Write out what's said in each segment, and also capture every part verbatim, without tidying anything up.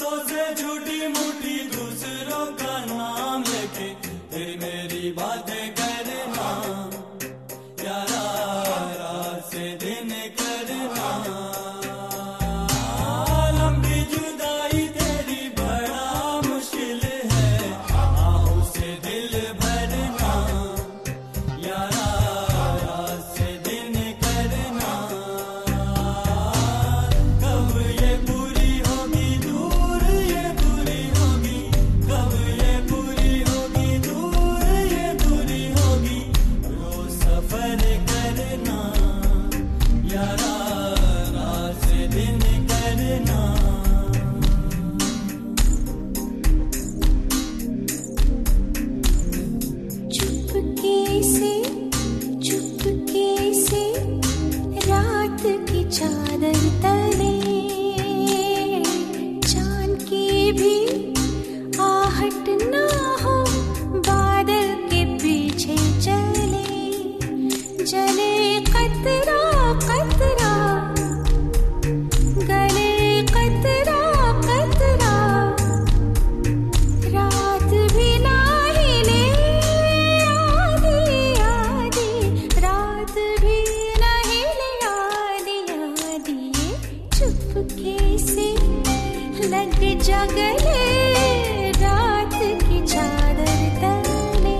दोस्तों से झूठी मूठी दूसरों का नाम लेके फिर मेरी बातें करना, यारा रात से दिन करना। लंबी जुदाई तेरी बड़ा मुश्किल है, आहों से दिल भरना, यारा रात से दिन करना। कब ये पूरी होगी दूर ये दूरी होगी, कब ये पूरी होगी दूर ये दूरी होगी। रोज सफर करना, यारा रात से दिन करना। चुपके से चुपके से रात की चादर तले, चांद की भी आहट ना हो, बादल के पीछे चले जले कतरा कतरा, गले कतरा कतरा। रात भी ना हिले आधी आधी, रात भी ना हिले आधी आधी। चुपके से लग जा गले रात की चादर तले।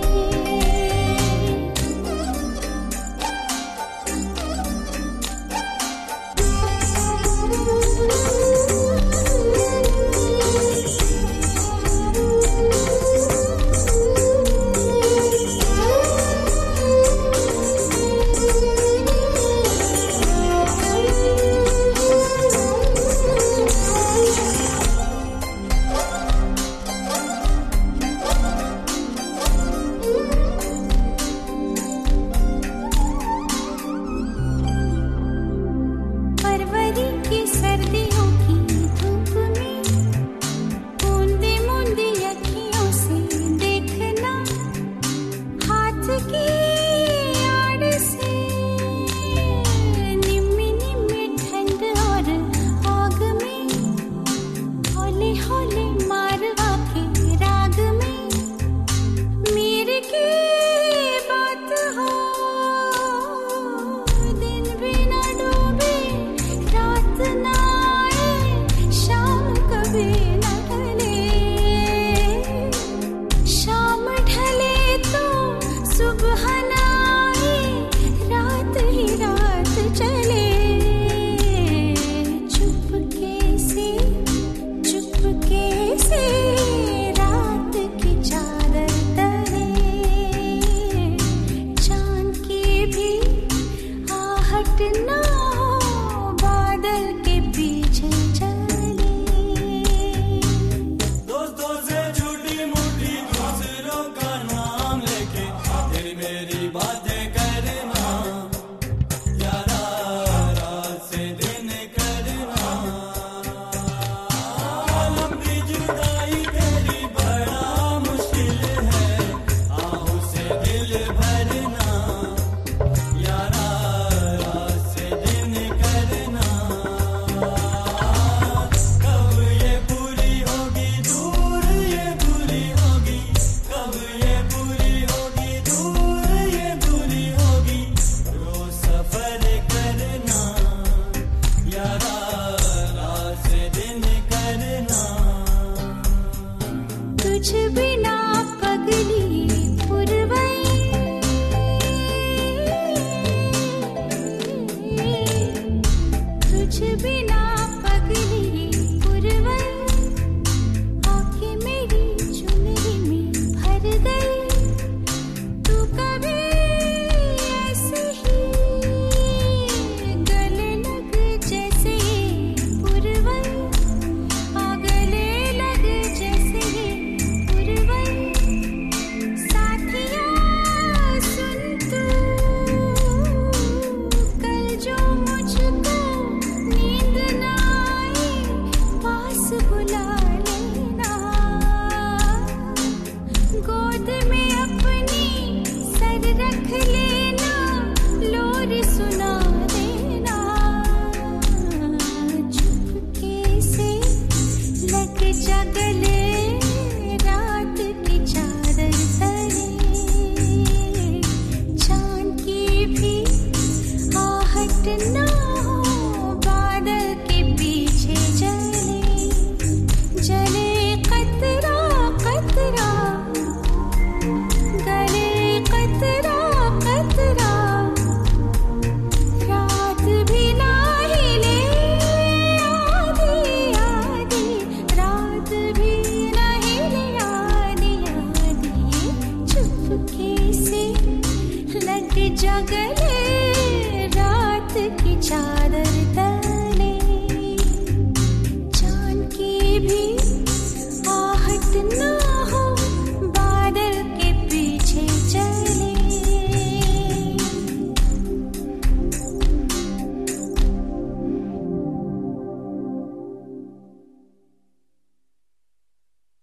फरवरी की सर्दियों की धूप में बूंदी बूंदी अखियों से देखना, हाथ की आड़ से निम्मी निम्मी ठंड और आग में, हौले हौले मारवा के राग में। मेरे की बात हो, दिन भी ना डूबे रात ना आए, शाम कभी न ढले। शाम ढले तो सुबह ना आए, रात ही रात चले। चुपके से चुपके से रात की चादर तले, चांद की भी आहट ना हो, बादल के पीछे चले। दोस्तों से झूठी मूठी दूसरों का नाम लेके फिर मेरी बातें करना, यारा रात से दिन करना। लंबी जुदाई तेरी बड़ा मुश्किल है, आहों से दिल भरना, यारा रात से दिन करना। कब ये पूरी होगी दूर ये दूरी होगी, कब ये पूरी होगी दूर ये दूरी होगी। रोज सफर करना, यारा रात से दिन करना। तुझ बिना पगली पुरवई, तुझ बिना